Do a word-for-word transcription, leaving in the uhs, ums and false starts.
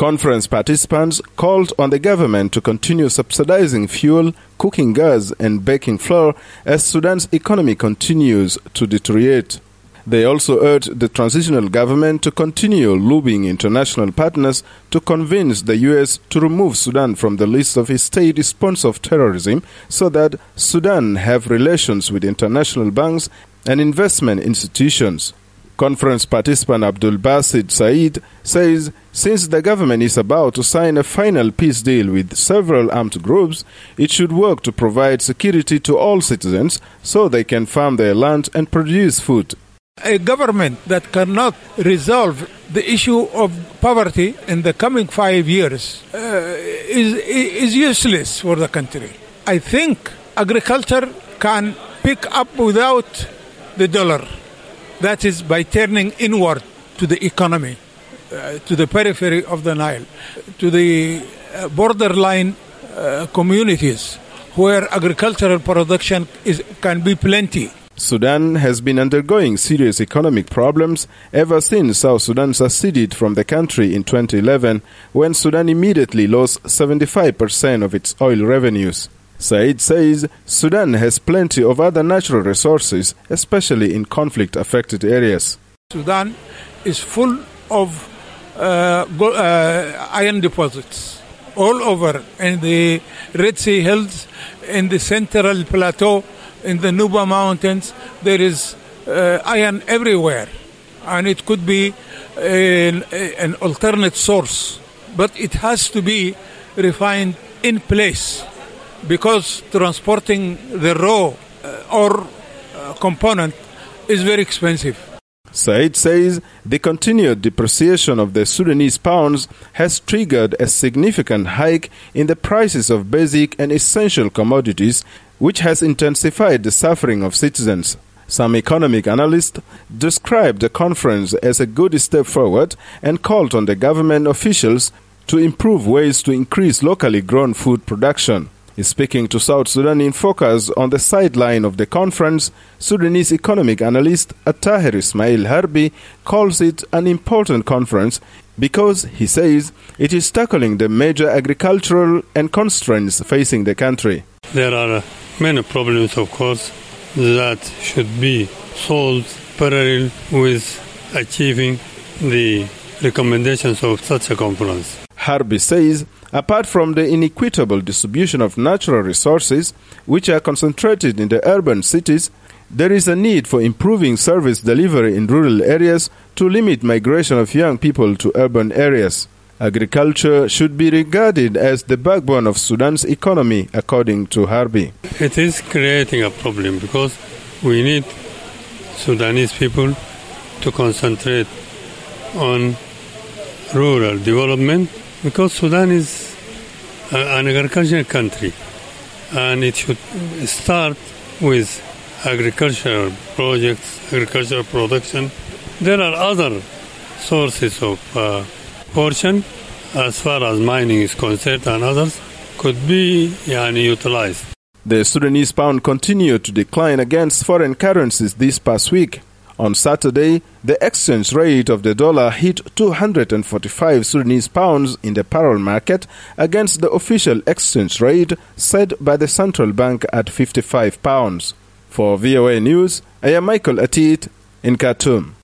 Conference participants called on the government to continue subsidizing fuel, cooking gas and baking flour as Sudan's economy continues to deteriorate. They also urged the transitional government to continue lobbying international partners to convince the U S to remove Sudan from the list of state sponsors of terrorism so that Sudan have relations with international banks and investment institutions. Conference participant Abdul Basit Said says since the government is about to sign a final peace deal with several armed groups, it should work to provide security to all citizens so they can farm their land and produce food. A government that cannot resolve the issue of poverty in the coming five years uh, is, is useless for the country. I think agriculture can pick up without the dollar. That is by turning inward to the economy, uh, to the periphery of the Nile, to the uh, borderline uh, communities where agricultural production is, can be plenty. Sudan has been undergoing serious economic problems ever since South Sudan seceded from the country in twenty eleven, when Sudan immediately lost seventy-five percent of its oil revenues. Said says Sudan has plenty of other natural resources, especially in conflict-affected areas. Sudan is full of uh, go- uh, iron deposits all over in the Red Sea Hills, in the Central Plateau, in the Nuba Mountains. There is uh, iron everywhere, and it could be an, an alternate source, but it has to be refined in place because transporting the raw uh, ore uh, component is very expensive. Said says the continued depreciation of the Sudanese pounds has triggered a significant hike in the prices of basic and essential commodities, which has intensified the suffering of citizens. Some economic analysts described the conference as a good step forward and called on the government officials to improve ways to increase locally grown food production. Speaking to South Sudan in Focus on the sideline of the conference, Sudanese economic analyst Attahir Ismail Harbi calls it an important conference because, he says, it is tackling the major agricultural and constraints facing the country. There are many problems, of course, that should be solved parallel with achieving the recommendations of such a conference. Harbi says, apart from the inequitable distribution of natural resources, which are concentrated in the urban cities, there is a need for improving service delivery in rural areas to limit migration of young people to urban areas. Agriculture should be regarded as the backbone of Sudan's economy, according to Harbi. It is creating a problem because we need Sudanese people to concentrate on rural development, because Sudan is an agricultural country and it should start with agricultural projects, agricultural production. There are other sources of uh, fortune as far as mining is concerned, and others could be yani, utilized. The Sudanese pound continued to decline against foreign currencies this past week. On Saturday, the exchange rate of the dollar hit two hundred forty-five Sudanese pounds in the parallel market against the official exchange rate set by the central bank at fifty-five pounds. For V O A News, I am Michael Atit in Khartoum.